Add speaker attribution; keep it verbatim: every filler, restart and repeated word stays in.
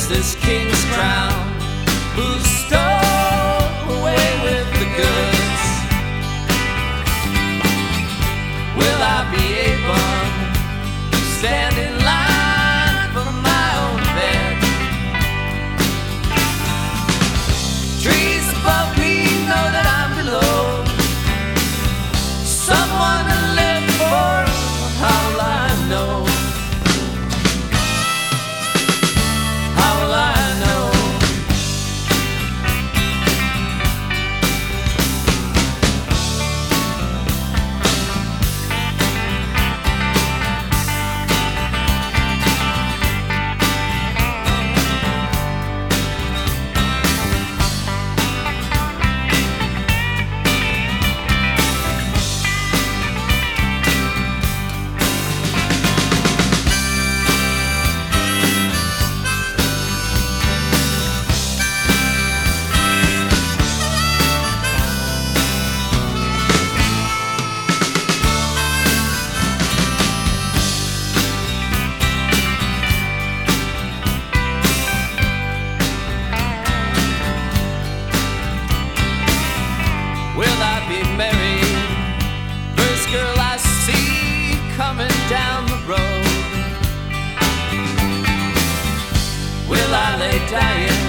Speaker 1: gets this king's crown, who stole away with the goods? Will I be able to stand in line for my own bed? Trees above me know that I'm below, someone to live for. How will I know? How will I know? Will I be married? First girl I see coming down the road. Will I lay dying